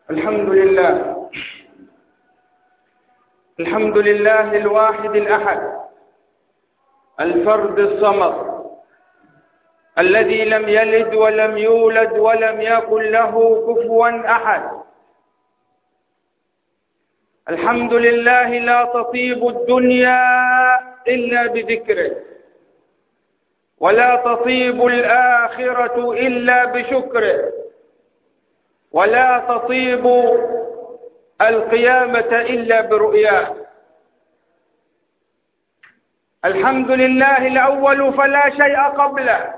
الحمد لله الحمد لله الواحد الأحد الفرد الصمد الذي لم يلد ولم يولد ولم يكن له كفوا أحد. الحمد لله لا تطيب الدنيا إلا بذكره، ولا تطيب الآخرة إلا بشكره، ولا تطيب القيامة إلا برؤياه. الحمد لله الأول فلا شيء قبله،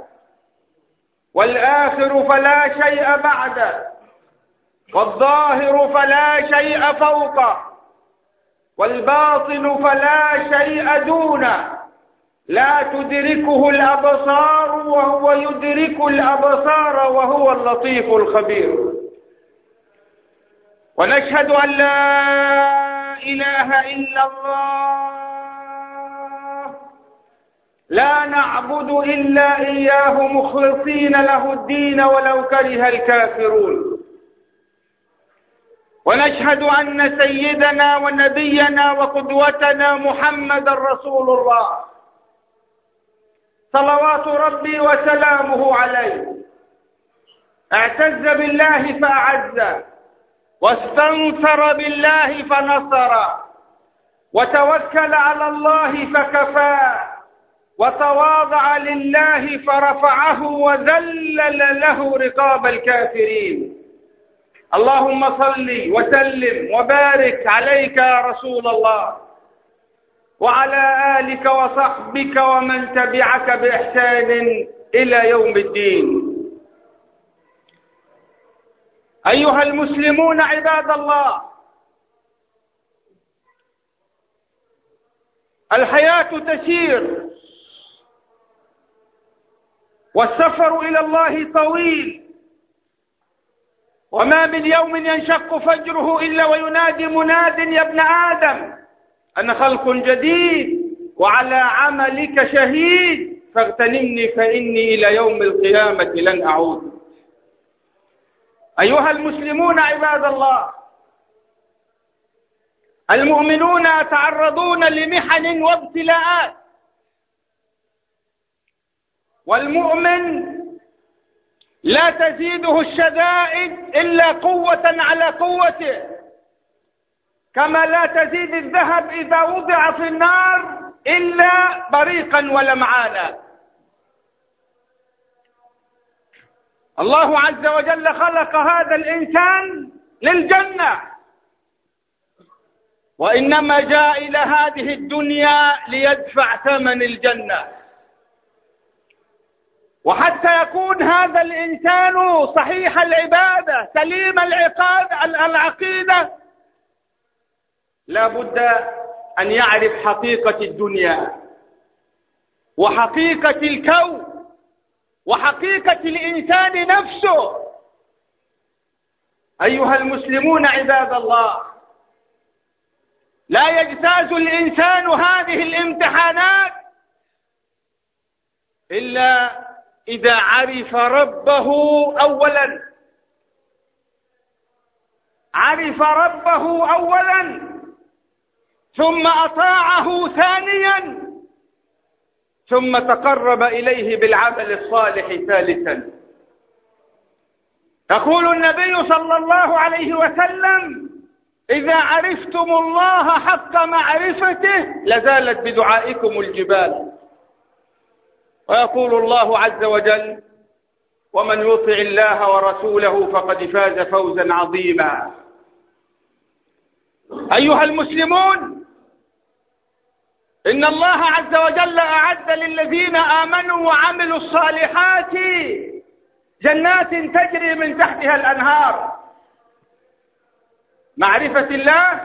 والآخر فلا شيء بعده، والظاهر فلا شيء فوقه، والباطن فلا شيء دونه. لا تدركه الأبصار وهو يدرك الأبصار وهو اللطيف الخبير. ونشهد أن لا إله إلا الله، لا نعبد إلا إياه مخلصين له الدين ولو كره الكافرون. ونشهد أن سيدنا ونبينا وقدوتنا محمد رسول الله، صلوات ربي وسلامه عليه. اعتز بالله فأعزه، واستنصر بالله فنصره، وتوكل على الله فكفاه، وتواضع لله فرفعه، وذلل له رقاب الكافرين. اللهم صل وسلم وبارك عليك يا رسول الله، وعلى آلك وصحبك ومن تبعك بإحسان إلى يوم الدين. أيها المسلمون عباد الله، الحياة تسير، والسفر إلى الله طويل، وما من يوم ينشق فجره إلا وينادي مناد يا ابن آدم أنا خلق جديد وعلى عملك شهيد فاغتنمني فإني إلى يوم القيامة لن أعود. أيها المسلمون عباد الله، المؤمنون يتعرضون لمحن وابتلاءات، والمؤمن لا تزيده الشدائد إلا قوة على قوته، كما لا تزيد الذهب إذا وضع في النار إلا بريقا ولمعانا. الله عز وجل خلق هذا الإنسان للجنة، وإنما جاء إلى هذه الدنيا ليدفع ثمن الجنة. وحتى يكون هذا الإنسان صحيح العبادة سليم العقيدة، لا بد أن يعرف حقيقة الدنيا وحقيقة الكون وحقيقة الإنسان نفسه. أيها المسلمون عباد الله، لا يجتاز الإنسان هذه الامتحانات إلا إذا عرف ربه أولا، عرف ربه أولا، ثم أطاعه ثانيا، ثم تقرب إليه بالعمل الصالح ثالثا. يقول النبي صلى الله عليه وسلم: إذا عرفتم الله حق معرفته لزالت بدعائكم الجبال. ويقول الله عز وجل: ومن يطع الله ورسوله فقد فاز فوزا عظيما. أيها المسلمون، إن الله عز وجل أعد للذين آمنوا وعملوا الصالحات جنات تجري من تحتها الأنهار. معرفة الله،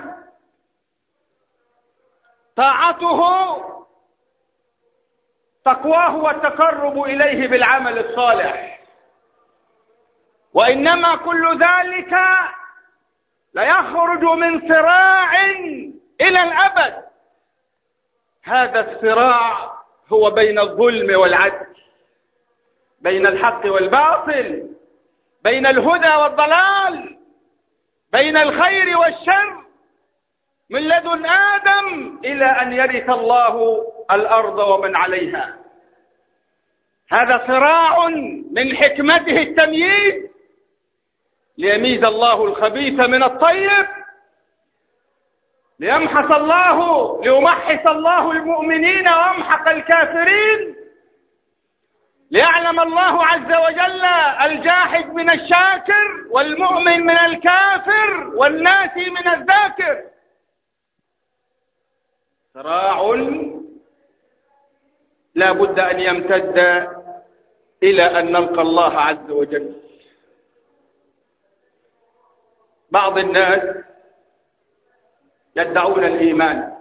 طاعته، تقواه والتقرب إليه بالعمل الصالح. وإنما كل ذلك ليخرج من صراع إلى الأبد. هذا الصراع هو بين الظلم والعدل، بين الحق والباطل، بين الهدى والضلال، بين الخير والشر من لدن آدم إلى أن يرث الله الأرض ومن عليها. هذا صراع من حكمته التمييز، ليميز الله الخبيث من الطيب، ليمحص الله المؤمنين ويمحق الكافرين، ليعلم الله عز وجل الجاحد من الشاكر والمؤمن من الكافر والناسي من الذاكر. صراع لا بد أن يمتد إلى أن نلقى الله عز وجل. بعض الناس يدعون الإيمان،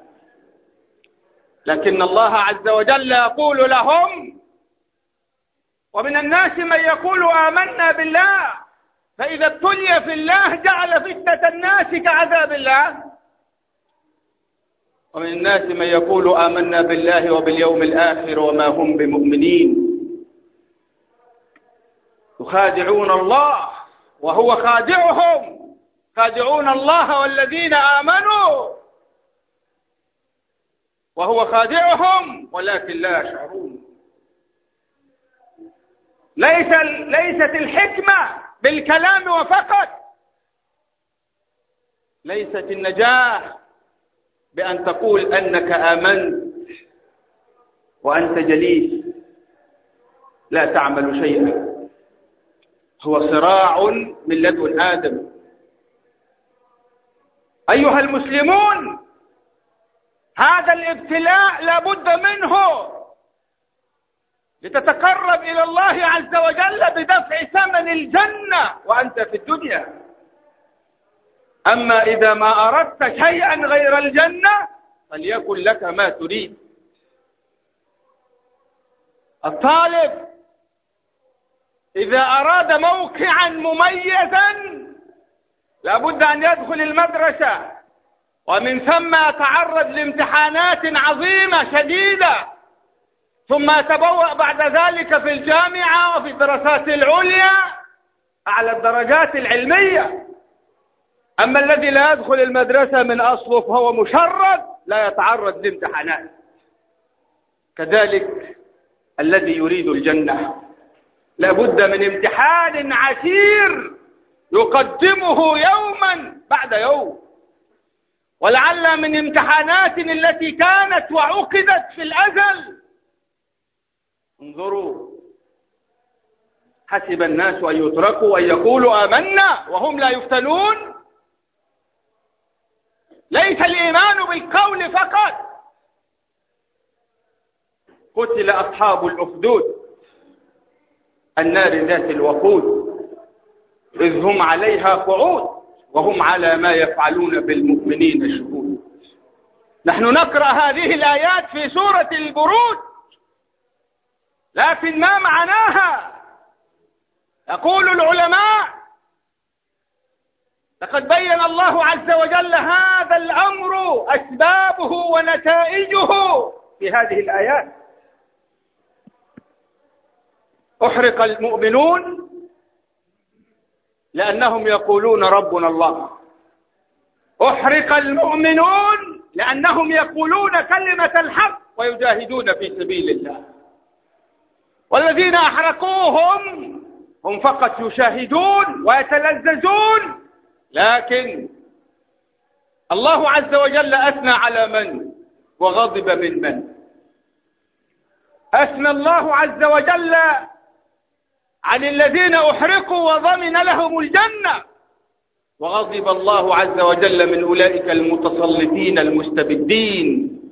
لكن الله عز وجل يقول لهم: ومن الناس من يقول آمنا بالله فإذا ابتلي في الله جعل فتنة الناس كعذاب الله، ومن الناس من يقول آمنا بالله وباليوم الآخر وما هم بمؤمنين، يخادعون الله وهو خادعهم، خادعون الله والذين آمنوا وهو خادعهم ولكن لا يشعرون. ليست الحكمة بالكلام وفقط، ليست النجاة بأن تقول أنك آمنت وأنت جليس لا تعمل شيئا. هو صراع من لدن آدم. أيها المسلمون، هذا الابتلاء لا بد منه لتتقرب إلى الله عز وجل بدفع ثمن الجنة وأنت في الدنيا. أما إذا ما أردت شيئا غير الجنة فليكن لك ما تريد. الطالب إذا أراد موقعا مميزا لابد أن يدخل المدرسة، ومن ثم يتعرض لامتحانات عظيمة شديدة، ثم يتبوأ بعد ذلك في الجامعة وفي الدراسات العليا أعلى الدرجات العلمية. أما الذي لا يدخل المدرسة من أصله فهو مشرد لا يتعرض لامتحانات. كذلك الذي يريد الجنة لابد من امتحان عسير يقدمه يوما بعد يوم، ولعل من امتحانات التي كانت وعقدت في الأزل. انظروا، حسب الناس أن يتركوا أن يقولوا آمنا وهم لا يفتنون. ليس الإيمان بالقول فقط. قتل أصحاب الأخدود النار ذات الوقود إذ هم عليها قعود وهم على ما يفعلون بالمؤمنين شهود. نحن نقرأ هذه الآيات في سورة البروج، لكن ما معناها؟ يقول العلماء: لقد بين الله عز وجل هذا الأمر أسبابه ونتائجه في هذه الآيات. أحرق المؤمنون لأنهم يقولون ربنا الله. أحرق المؤمنون لأنهم يقولون كلمة الحق ويجاهدون في سبيل الله. والذين أحرقوهم هم فقط يشاهدون ويتلذذون، لكن الله عز وجل أثنى على من وغضب من أثنى الله عز وجل عن الذين أحرقوا وضمن لهم الجنة، وغضب الله عز وجل من أولئك المتسلطين المستبدين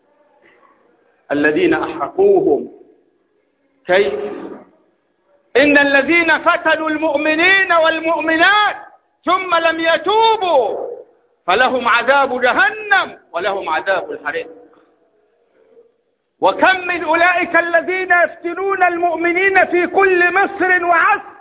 الذين أحرقوهم. كيف؟ إن الذين فتنوا المؤمنين والمؤمنات ثم لم يتوبوا فلهم عذاب جهنم ولهم عذاب الحريق. وكم من أولئك الذين يفتنون المؤمنين في كل مصر وعصر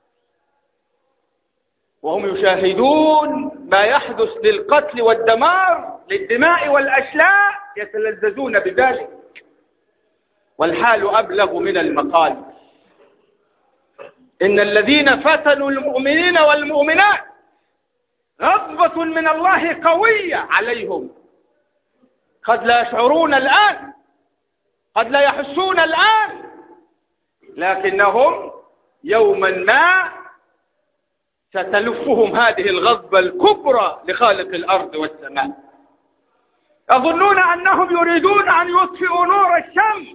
وهم يشاهدون ما يحدث للقتل والدمار للدماء والأشلاء، يتلذذون بذلك، والحال أبلغ من المقال. إن الذين فتنوا المؤمنين والمؤمنات غضبة من الله قوية عليهم، قد لا يشعرون الآن، قد لا يحسون الآن، لكنهم يوما ما ستلفهم هذه الغضبة الكبرى لخالق الأرض والسماء. يظنون أنهم يريدون أن يطفئوا نور الشمس،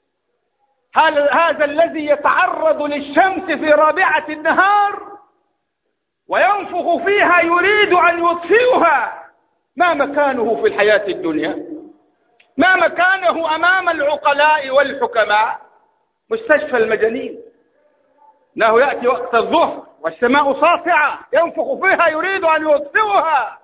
هذا الذي يتعرض للشمس في رابعة النهار وينفخ فيها يريد أن يطفئها، ما مكانه في الحياة الدنيا؟ ما مكانه أمام العقلاء والحكماء؟ مستشفى المجانين. إنه يأتي وقت الظهر والسماء ساطعة ينفخ فيها يريد أن يطفئها،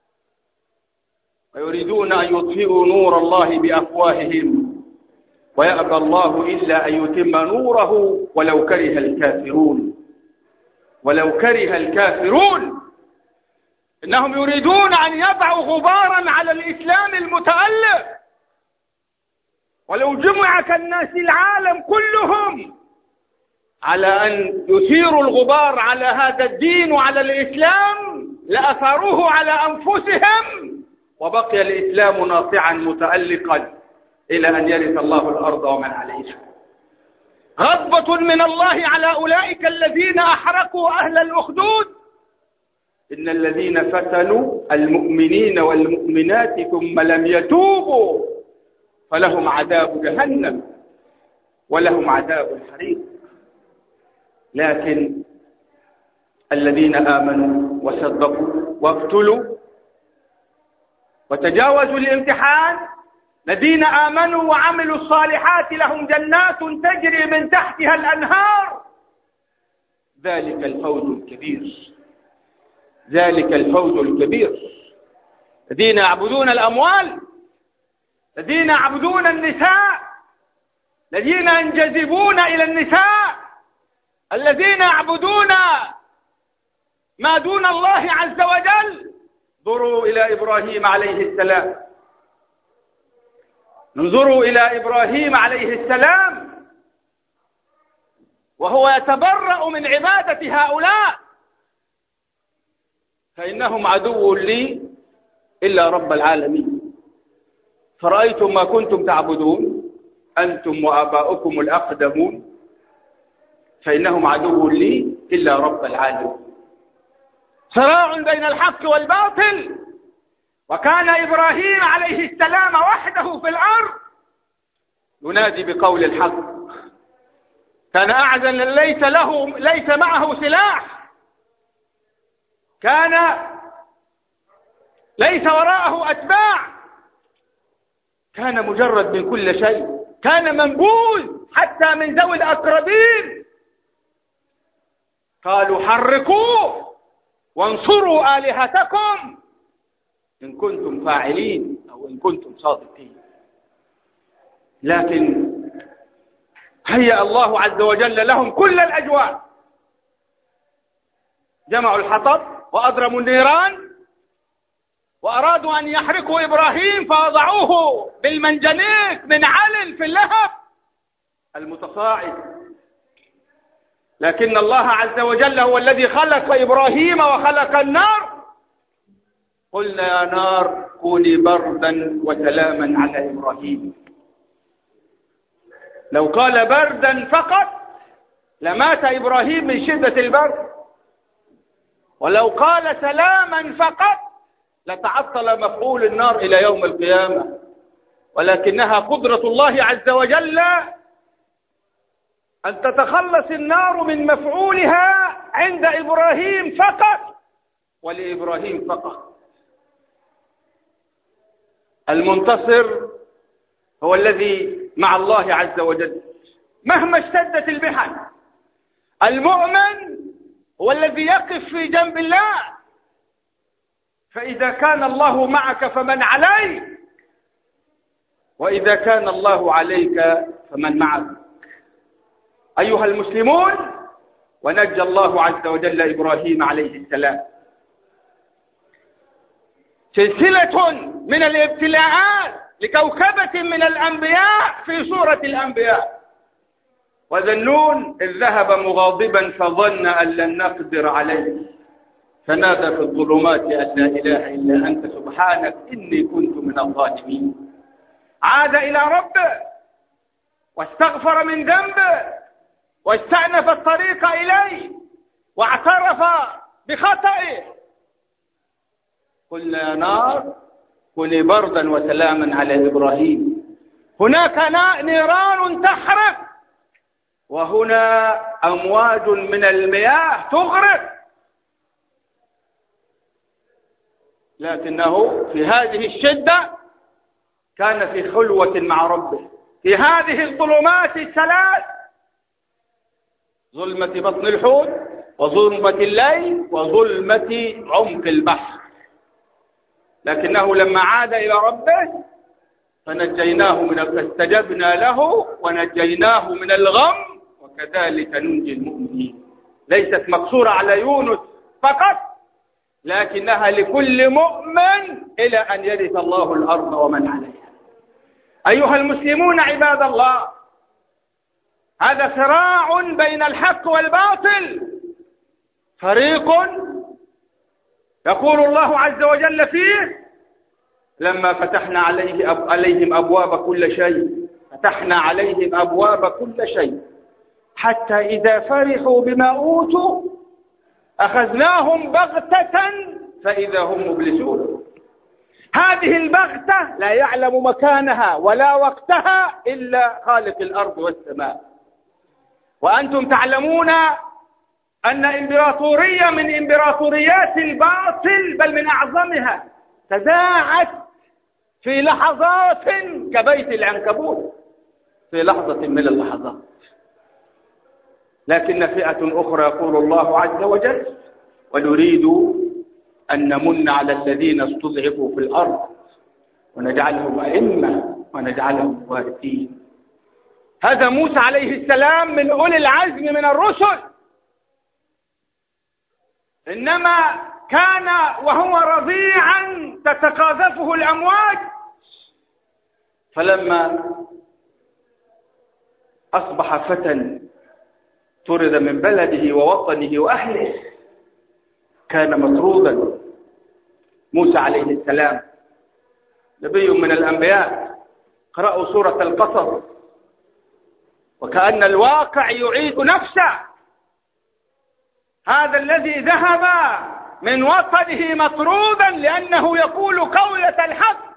ويريدون أن يطفئوا نور الله بأفواههم ويأبى الله إلا أن يتم نوره ولو كره الكافرون. ولو كره الكافرون. إنهم يريدون أن يضعوا غبارا على الإسلام المتألف، ولو جمع كالناس العالم كلهم على أن يثيروا الغبار على هذا الدين وعلى الإسلام لأثاروه على أنفسهم، وبقي الإسلام ناصعا متألقا إلى أن يرث الله الأرض ومن عليها. غضبة من الله على أولئك الذين أحرقوا أهل الأخدود. إن الذين فتنوا المؤمنين والمؤمنات ثم لم يتوبوا فلهم عذاب جهنم ولهم عذاب الحريق. لكن الذين آمنوا وصدقوا وابتلوا وتجاوزوا الامتحان، الذين آمنوا وعملوا الصالحات لهم جنات تجري من تحتها الأنهار، ذلك الفوز الكبير. ذلك الفوز الكبير. الذين يعبدون الأموال، الذين يعبدون النساء، الذين ينجذبون إلى النساء، الذين يعبدون ما دون الله عز وجل. انظروا إلى إبراهيم عليه السلام، انظروا إلى إبراهيم عليه السلام وهو يتبرأ من عبادة هؤلاء، فإنهم عدو لي إلا رب العالمين. فرأيتم ما كنتم تعبدون أنتم وآباؤكم الأقدمون فإنهم عدو لي إلا رب العالمين. صراع بين الحق والباطل. وكان إبراهيم عليه السلام وحده في الأرض ينادي بقول الحق. كان أعزا ليس معه سلاح، كان ليس وراءه أتباع، كان مجرد من كل شيء، كان منبوذ حتى من ذوي الأقربين. قالوا حرقوه وانصروا آلهتكم إن كنتم فاعلين أو إن كنتم صادقين. لكن هيأ الله عز وجل لهم كل الأجواء. جمعوا الحطب وأضرموا النيران وأرادوا أن يحرقوا إبراهيم فوضعوه بالمنجنيق من علل في اللهب المتصاعد. لكن الله عز وجل هو الذي خلق إبراهيم وخلق النار. قلنا يا نار كوني بردا وسلاما على إبراهيم. لو قال بردا فقط لمات إبراهيم من شدة البرد، ولو قال سلاما فقط لتعطل مفعول النار إلى يوم القيامة. ولكنها قدرة الله عز وجل أن تتخلص النار من مفعولها عند إبراهيم فقط ولإبراهيم فقط. المنتصر هو الذي مع الله عز وجل مهما اشتدت المحن. المؤمن هو الذي يقف في جنب الله، فإذا كان الله معك فمن عليك، وإذا كان الله عليك فمن معك. أيها المسلمون، ونجى الله عز وجل إبراهيم عليه السلام. سلسلة من الابتلاءات لكوكبة من الأنبياء في سورة الأنبياء. وذنون إذ ذهب مغاضبا فظن أن لن نقدر عليه فنادى في الظلمات أن لا إله إلا أنت سبحانك إني كنت من الظالمين. عاد إلى ربه واستغفر من ذنبه واستأنف الطريق إليه واعترف بخطئه. قلنا يا نار كوني بردا وسلاما على إبراهيم. هناك نيران تحرق، وهنا أمواج من المياه تغرق، لكنه في هذه الشدة كان في خلوة مع ربه في هذه الظلمات الثلاث، ظلمة بطن الحوت وظلمة الليل وظلمة عمق البحر. لكنه لما عاد إلى ربه فاستجبنا له ونجيناه من الغم، وكذلك ننجي المؤمنين. ليست مقصورة على يونس فقط، لكنها لكل مؤمن إلى أن يرث الله الأرض ومن عليها. أيها المسلمون عباد الله، هذا صراع بين الحق والباطل. فريق يقول الله عز وجل فيه: لما فتحنا عليهم أبواب كل شيء، فتحنا عليهم أبواب كل شيء حتى إذا فرحوا بما أوتوا أخذناهم بغتة فإذا هم مبلسون. هذه البغتة لا يعلم مكانها ولا وقتها إلا خالق الأرض والسماء. وأنتم تعلمون أن إمبراطورية من إمبراطوريات الباطل، بل من أعظمها، تذاعت في لحظات كبيت العنكبوت، في لحظة من اللحظات. لكن فئة أخرى يقول الله عز وجل: ونريد أن نمن على الذين استضعفوا في الأرض ونجعلهم أئمة ونجعلهم وارثين. هذا موسى عليه السلام من أولي العزم من الرسل، إنما كان وهو رضيعا تتقاذفه الأمواج، فلما أصبح فتى طرد من بلده ووطنه وأهله كان مطرودا. موسى عليه السلام نبي من الأنبياء، قرأوا سورة القصص وكأن الواقع يعيد نفسه. هذا الذي ذهب من وطنه مطرودا لأنه يقول قولة الحق،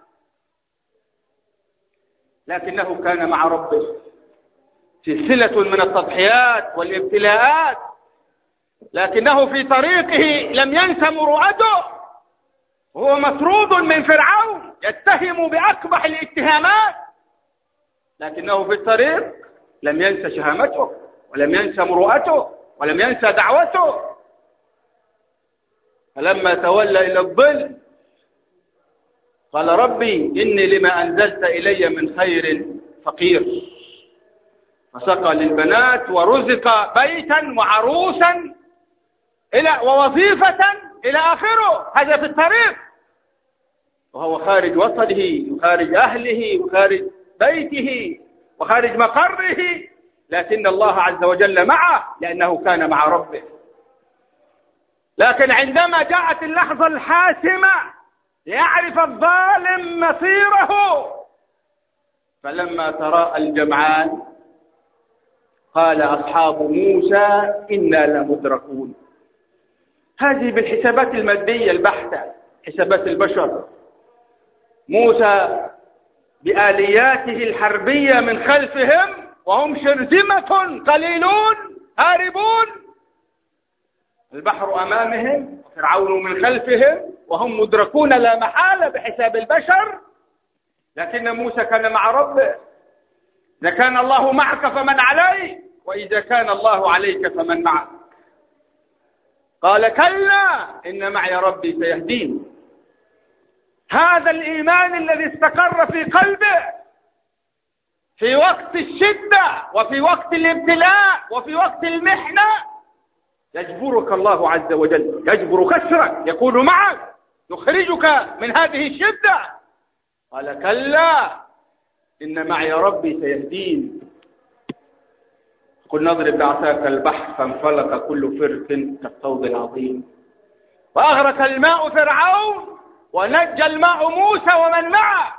لكنه كان مع ربه سلسلة من التضحيات والابتلاءات، لكنه في طريقه لم ينس مروءته. هو مطرود من فرعون يتهم بأقبح الاتهامات، لكنه في الطريق لم ينس شهامته ولم ينس مروءته ولم ينسى دعوته. فلما تولى إلى الظل قال: ربي إني لما أنزلت إلي من خير فقير. فسقى للبنات ورزق بيتا وعروسا ووظيفة إلى آخره. هذا في الطريق، وهو خارج وطنه وخارج أهله وخارج بيته وخارج مقره، لكن الله عز وجل معه لأنه كان مع ربه. لكن عندما جاءت اللحظة الحاسمة ليعرف الظالم مصيره، فلما تراءى الجمعان قال أصحاب موسى إنا لمدركون. هذه بالحسابات المادية البحتة، حسابات البشر. موسى بآلياته الحربية من خلفهم وهم شرذمة قليلون هاربون، البحر أمامهم وفرعون من خلفهم وهم مدركون لا محالة بحساب البشر. لكن موسى كان مع ربه. إذا كان الله معك فمن عليك، وإذا كان الله عليك فمن معك. قال: كلا إن معي ربي سيهدين. هذا الإيمان الذي استقر في قلبه في وقت الشدة وفي وقت الابتلاء وفي وقت المحنة يجبرك الله عز وجل، يجبر كسرك، يكون معك، يخرجك من هذه الشدة. قال: كلا إن معي ربي سيهدين. قل نضرب بعصاك البحر فانفلق كل فرق كالطود العظيم. وأغرق الماء فرعون ونجى الماء موسى ومن معه،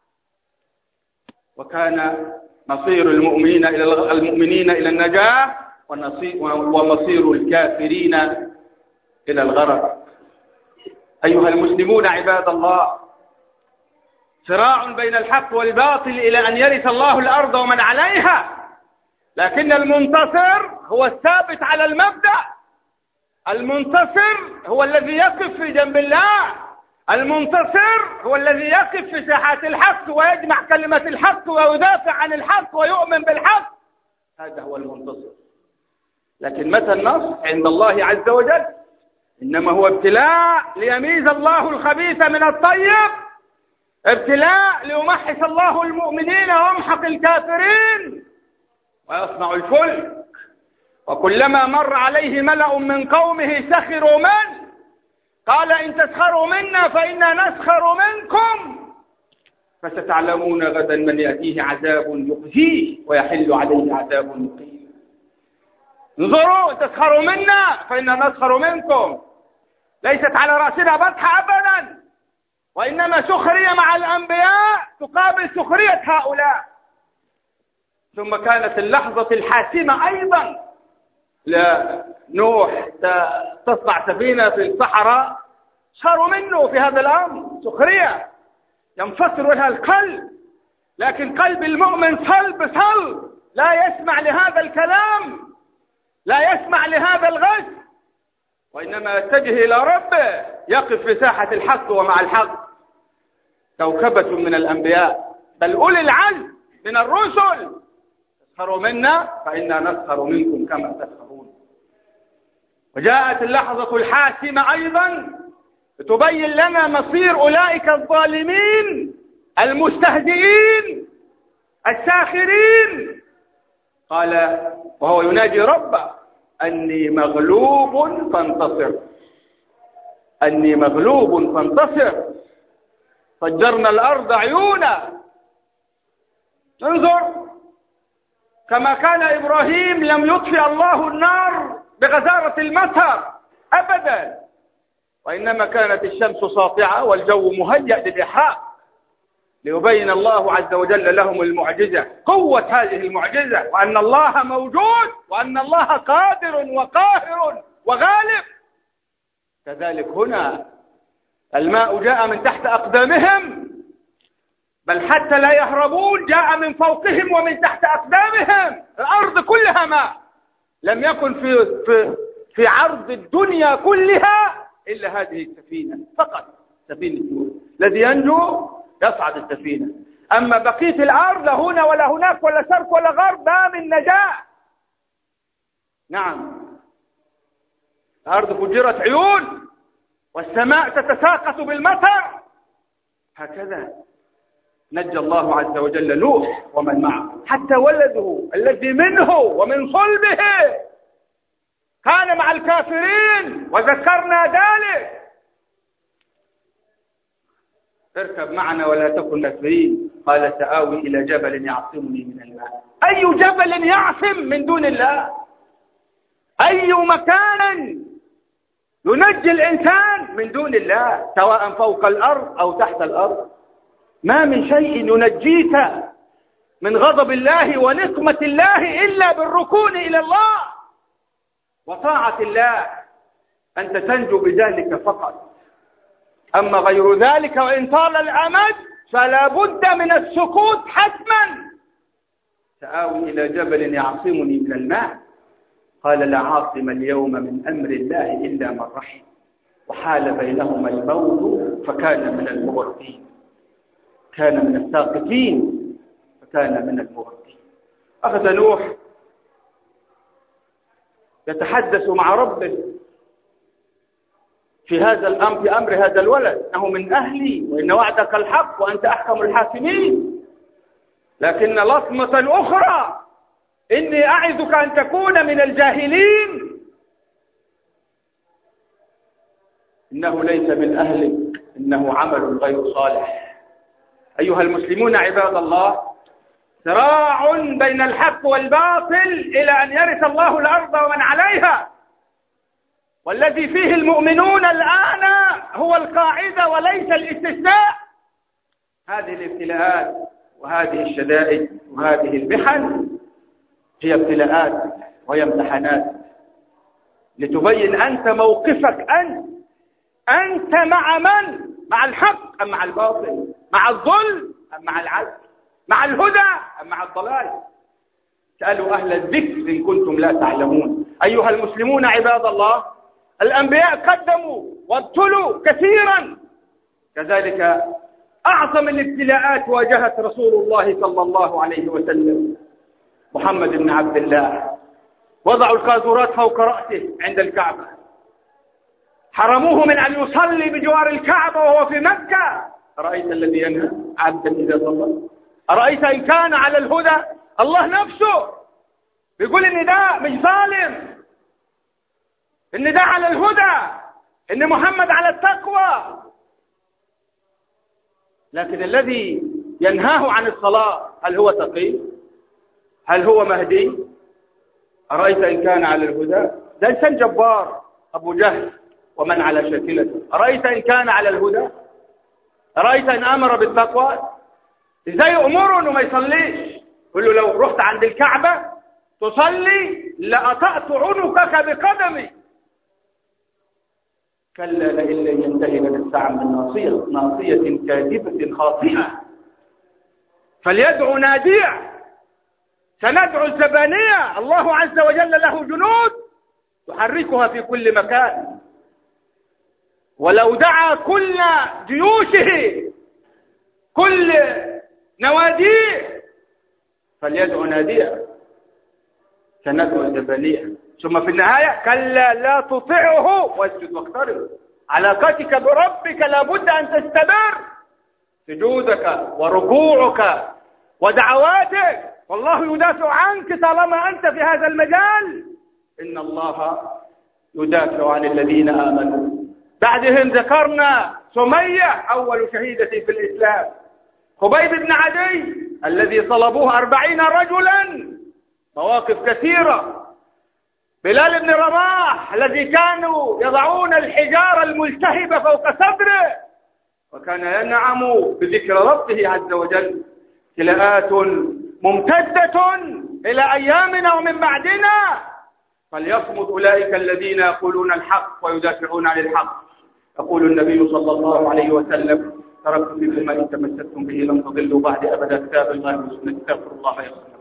وكان مصير المؤمنين إلى النجاة ومصير الكافرين إلى الغرق. أيها المسلمون عباد الله، صراع بين الحق والباطل إلى أن يرث الله الأرض ومن عليها، لكن المنتصر هو الثابت على المبدأ، المنتصر هو الذي يقف في جنب الله، المنتصر هو الذي يقف في ساحات الحق ويجمع كلمة الحق ويدافع عن الحق ويؤمن بالحق، هذا هو المنتصر. لكن متى النصر؟ عند الله عز وجل، إنما هو ابتلاء ليميز الله الخبيث من الطيب، ابتلاء ليمحص الله المؤمنين ويمحق الكافرين ويصنع الفلك. وكلما مر عليه ملأ من قومه سخروا منه، قال إن تسخروا منا فإنا نسخر منكم فستعلمون غدا من يأتيه عذاب يخزيه ويحل عليه عذاب مقيم. انظروا، إن تسخروا منا فإنا نسخر منكم، ليست على رأسنا بطحة أبدا، وإنما سخرية مع الأنبياء تقابل سخرية هؤلاء. ثم كانت اللحظة الحاسمة أيضا لنوح، تصنع سفينة في الصحراء، صاروا منه في هذا الأمر سخرية ينفصل لها القلب، لكن قلب المؤمن صلب صلب، لا يسمع لهذا الكلام، لا يسمع لهذا الغش، وإنما يتجه إلى ربه، يقف في ساحة الحق ومع الحق. كوكبة من الأنبياء بل أولي العزم من الرسل، تسخروا منا فإنا نسخر منكم كما تسخرون. وجاءت اللحظة الحاسمة أيضا لتبين لنا مصير أولئك الظالمين المستهزئين الساخرين. قال وهو يناجي ربه أني مغلوب فانتصر، أني مغلوب فانتصر. فجرنا الأرض عيونا. انظر، كما كان إبراهيم لم يطفئ الله النار بغزارة المطر أبدا، وإنما كانت الشمس ساطعة والجو مهيأ للإحراق، ليبين الله عز وجل لهم المعجزة، قوة هذه المعجزة، وأن الله موجود وأن الله قادر وقاهر وغالب. كذلك هنا الماء جاء من تحت أقدامهم، بل حتى لا يهربون جاء من فوقهم ومن تحت أقدامهم. الأرض كلها ماء، لم يكن في عرض الدنيا كلها إلا هذه السفينة فقط، سفينة نوح. الذي ينجو يصعد السفينة، أما بقية الأرض لا هنا ولا هناك ولا شرق ولا غرب ما من نجاة. نعم، الأرض فجرت عيون والسماء تتساقط بالمطر. هكذا نجى الله عز وجل نوح ومن معه، حتى ولده الذي منه ومن صلبه كان مع الكافرين، وذكرنا ذلك. اركب معنا ولا تكن كافرين، قال سآوي إلى جبل يعصمني من الماء. أي جبل يعصم من دون الله؟ أي مكان ينجي الإنسان من دون الله، سواء فوق الأرض أو تحت الأرض؟ ما من شيء ينجيك من غضب الله ونقمة الله إلا بالركون إلى الله وطاعة الله، أنت تنجو بذلك فقط. أما غير ذلك وإن طال الأمد فلا بد من السكوت حتما. سآوي إلى جبل يعصمني من الماء، قال لا عاصم اليوم من أمر الله إلا من رحم، وحال بينهما الموج فكان من المغرقين، كان من الساقطين فكان من المغرقين. أخذ نوح يتحدث مع ربه في هذا الأمر، في أمر هذا الولد، أنه من أهلي وإن وعدك الحق وأنت أحكم الحاكمين. لكن لطمة أخرى، إني أعظك أن تكون من الجاهلين، إنه ليس من أهلك، إنه عمل غير صالح. أيها المسلمون عباد الله، صراع بين الحق والباطل إلى أن يرث الله الأرض ومن عليها، والذي فيه المؤمنون الآن هو القاعدة وليس الاستثناء. هذه الابتلاءات وهذه الشدائد وهذه المحن هي ابتلاءات وهي امتحانات لتبين أنت موقفك، أنت مع من؟ مع الحق أم مع الباطل؟ مع الظلم أم مع العدل؟ مع الهدى أم مع الضلال؟ سألوا أهل الذكر إن كنتم لا تعلمون. أيها المسلمون عباد الله، الأنبياء قدموا وابتلوا كثيرا، كذلك أعظم الابتلاءات واجهت رسول الله صلى الله عليه وسلم محمد بن عبد الله. وضعوا القاذورات فوق رأسه عند الكعبة، حرموه من أن يصلي بجوار الكعبة وهو في مكة. أرأيت الذي ينهى عبدا إذا صلى؟ أرأيت إن كان على الهدى؟ الله نفسه بيقول إن ده مش ظالم، إن ده على الهدى، إن محمد على التقوى. لكن الذي ينهاه عن الصلاة هل هو تقي؟ هل هو مهدي؟ أرأيت إن كان على الهدى؟ ده إنسان جبار أبو جهل ومن على شاكلته. أرأيت إن كان على الهدى؟ أرأيت إن أمر بالتقوى؟ إزاي أمره إنه ما يصليش؟ يقول له لو رحت عند الكعبة تصلي لأطأت عنقك بقدمي. كلا لئن لم ينتهي لنسفعا بالناصية كاذبة خاطئة فليدعو ناديا سندعو الزبانية. الله عز وجل له جنود يحركها في كل مكان، ولو دعا كل جيوشه كل نواديه فليدعو ناديا سندعو الزبانية. ثم في النهاية كلا لا تطعه واسجد واقترب. علاقتك بربك لابد أن تستمر، سجودك وركوعك ودعواتك، والله يدافع عنك طالما أنت في هذا المجال. إن الله يدافع عن الذين آمنوا. بعدهم ذكرنا سمية أول شهيدة في الإسلام، خبيب بن عدي الذي صلبوه 40 رجلا، مواقف كثيرة، بلال بن رباح الذي كانوا يضعون الحجارة الملتهبة فوق صدره وكان ينعم بذكر ربه عز وجل. ابتلاءات ممتدة إلى أيامنا ومن بعدنا، فليصمد أولئك الذين يقولون الحق ويدافعون عن الحق. يقول النبي صلى الله عليه وسلم تركت فيكم ما إن تمسكتم به لن تضلوا بعد أبدا، كتاب الله وسنة. استغفر الله يغفر لكم.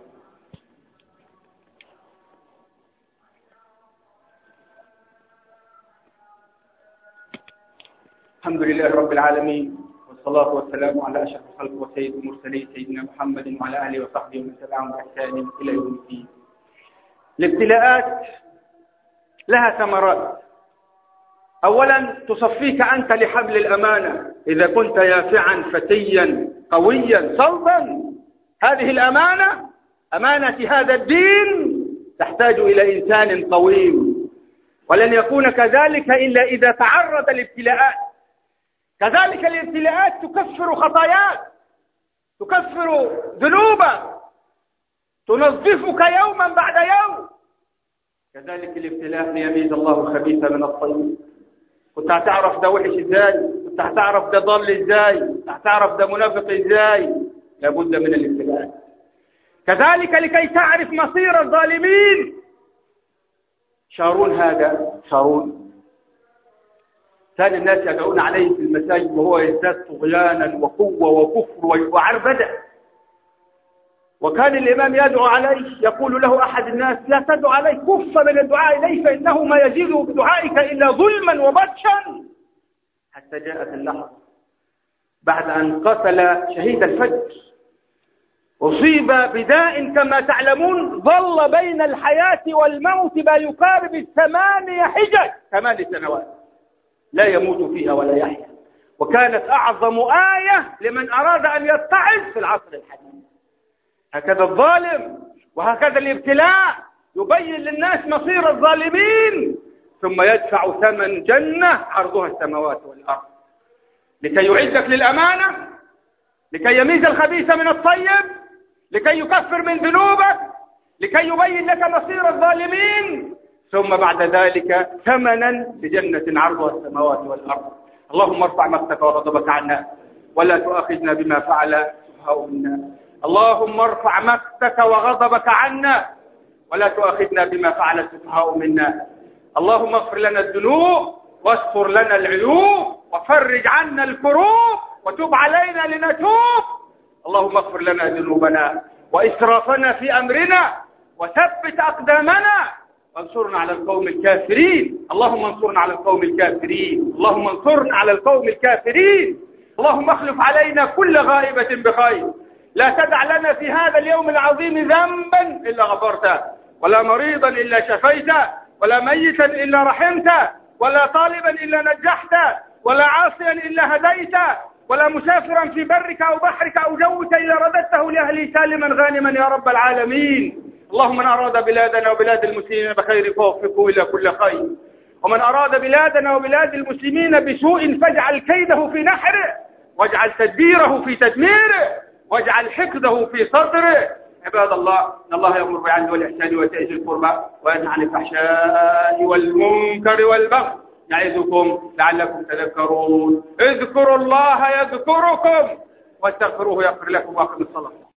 الحمد لله رب العالمين، والصلاة والسلام على أشرف الخلق وسيد المرسلين سيدنا محمد وعلى آله وصحبه ومن تبعهم بإحسان إلى يوم الدين. الابتلاءات لها ثمرات. أولا تصفيك أنت لحبل الأمانة، إذا كنت يافعا فتيا قويا صلبا. هذه الأمانة أمانة هذا الدين تحتاج إلى إنسان قوي، ولن يكون كذلك إلا إذا تعرض لابتلاءات. كذلك الابتلاءات تكفر خطاياك، تكفر ذنوبك، تنظفك يوما بعد يوم. كذلك الابتلاء ليميز الله الخبيث من الطيب. كنت هتعرف ده وحش ازاي، كنت هتعرف ده ضل ازاي، كنت هتعرف ده منافق ازاي. لابد من الابتلاء. كذلك لكي تعرف مصير الظالمين. شارون هذا شارون كان الناس يدعون عليه في المساجد وهو يزداد طغيانا وقوة وكفر وعربدة، وكان الإمام يدعو عليه، يقول له أحد الناس لا تدعو عليه، كف من الدعاء إليه فإنه ما يزيد بدعائك إلا ظلما وبطشا. حتى جاءت اللحظة بعد أن قتل شهيد الفجر، أصيب بداء كما تعلمون ظل بين الحياة والموت ما يقارب 8 حجج، 8 سنوات لا يموت فيها ولا يحيا، وكانت أعظم آية لمن أراد أن يتعظ في العصر الحديث. هكذا الظالم وهكذا الابتلاء يبين للناس مصير الظالمين، ثم يدفع ثمن جنة عرضها السماوات والأرض لكي يعزك للأمانة، لكي يميز الخبيث من الطيب، لكي يكفر من ذنوبك، لكي يبين لك مصير الظالمين. ثم بعد ذلك ثمنا لجنة عرضها السماوات والأرض. اللهم ارفع مقتك وغضبك عنا ولا تؤاخذنا بما فعل السفهاء منا. اللهم ارفع مقتك وغضبك عنا ولا تؤاخذنا بما فعل السفهاء منا. اللهم اغفر لنا الذنوب واستر لنا العيوب وفرج عنا الكروب وتب علينا لنتوب. اللهم اغفر لنا ذنوبنا وإسرافنا في أمرنا وثبت أقدامنا وانصرنا على القوم الكافرين. اللهم انصرنا على القوم الكافرين. اللهم انصرنا على القوم الكافرين. اللهم اخلف علينا كل غائبة بخير. لا تدع لنا في هذا اليوم العظيم ذنبا إلا غفرته ولا مريضا إلا شفيته ولا ميتا إلا رحمته ولا طالبا إلا نجحته ولا عاصيا إلا هديته ولا مسافرا في برك أو بحرك أو جوك إلا رددته لأهله سالما غانما يا رب العالمين. اللهم من أراد بلادنا وبلاد المسلمين بخير فوفقه إلى كل خير، ومن أراد بلادنا وبلاد المسلمين بسوء فاجعل كيده في نحره واجعل تدبيره في تدميره واجعل حقده في صدره. عباد الله، إن الله يأمر بالعدل والإحسان وإيتاء ذي القربى وينهى عن الفحشاء والمنكر والبغي يعظكم لعلكم تذكرون. اذكروا الله يذكركم واستغفروه يغفر لكم وأقيموا الصلاة.